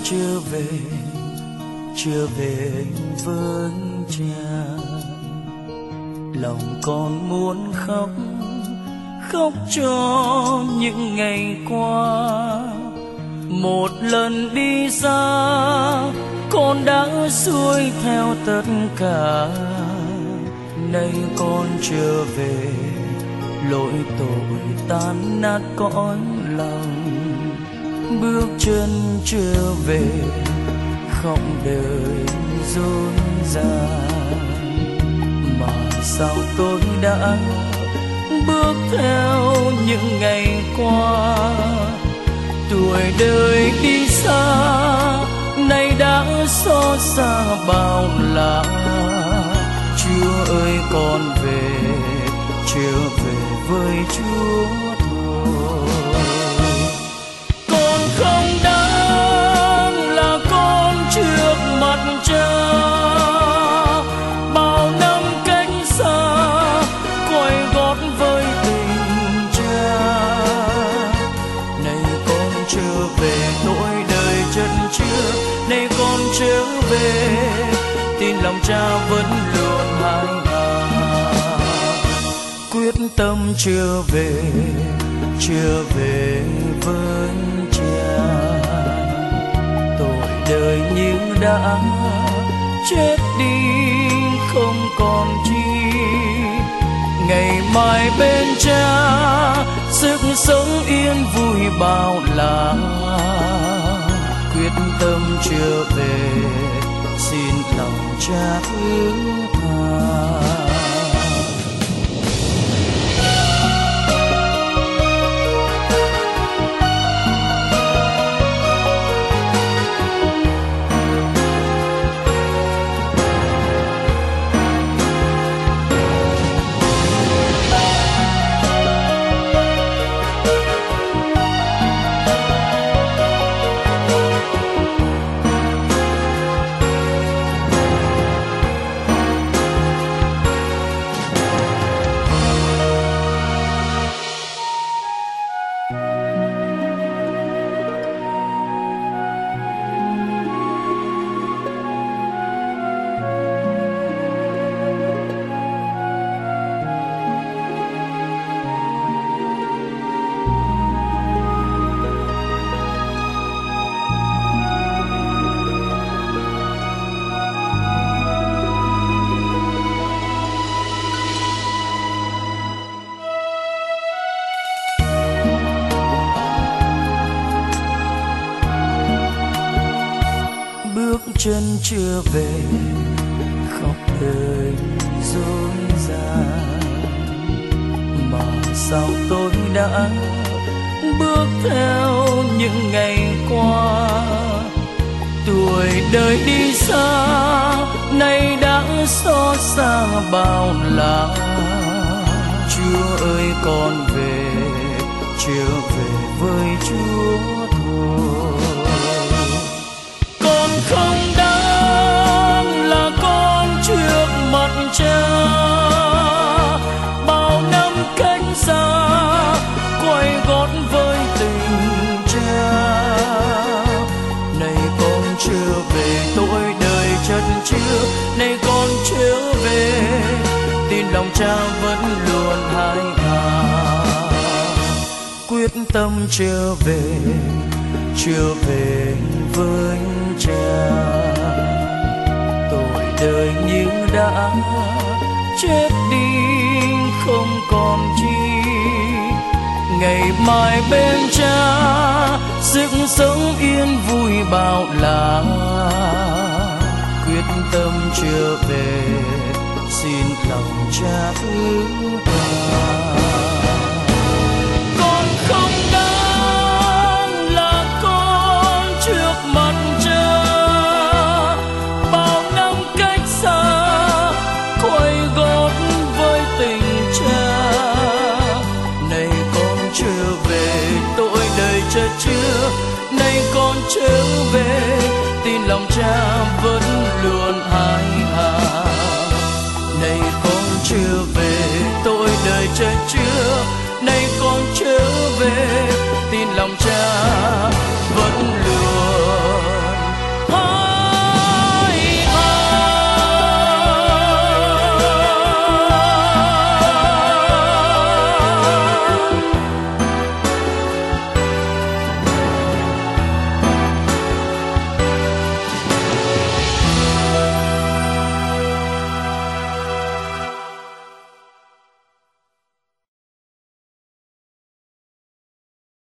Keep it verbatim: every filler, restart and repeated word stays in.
chưa về, chưa về với cha. Lòng con muốn khóc, khóc cho những ngày qua. Một lần đi xa, con đã xuôi theo tất cả. Nay con trở về, lỗi tội tan nát cõi lòng. Bước chân trở về, khóc đời rộn ràng. Mà sao tôi đã bước theo những ngày qua. Tuổi đời đi xa, nay đã xót xa bao la. Chúa ơi con về, trở về với Chúa thôi. Con không đáng là con trước mặt Cha. Bao năm cách xa, quay gót với tình Cha. Nay con trở về, nỗi đời chân chưa. Nay con trở về, tin lòng Cha vẫn luôn hai hà. Quyết tâm trở về, trở về với Cha. Tội đời như đã chết đi không còn chi. Ngày mai bên Cha, sức sống yên vui bao la. Quyết tâm trở về, xin lòng Cha ước tha. Chân chưa về, khóc đời rối ràng. Mà sao tôi đã bước theo những ngày qua. Tuổi đời đi xa, nay đã xót xa bao la. Chúa ơi con về, trở về với Chúa thôi. Con không đáng là con trước mặt Cha. Bao năm cách xa, quay gót với tình Cha. Này con trở về, tội đời chất chứa. Này con trở về, tin lòng Cha vẫn luôn hai hà. Quyết tâm trở về, trở về với Cha. Tội đời như đã chết đi không còn chi. Ngày mai bên Cha, sức sống yên vui bao la. Quyết tâm trở về, xin lòng Cha ước tha. Con không đáng là con trước mặt Cha. Bao năm cách xa, quay gót với tình Cha. Này con trở về, tội đời chất chứa. Này con trở về, tin lòng Cha vẫn luôn hai hà. Này con trở về, tội đời chất chứa. Này con trở về, tin lòng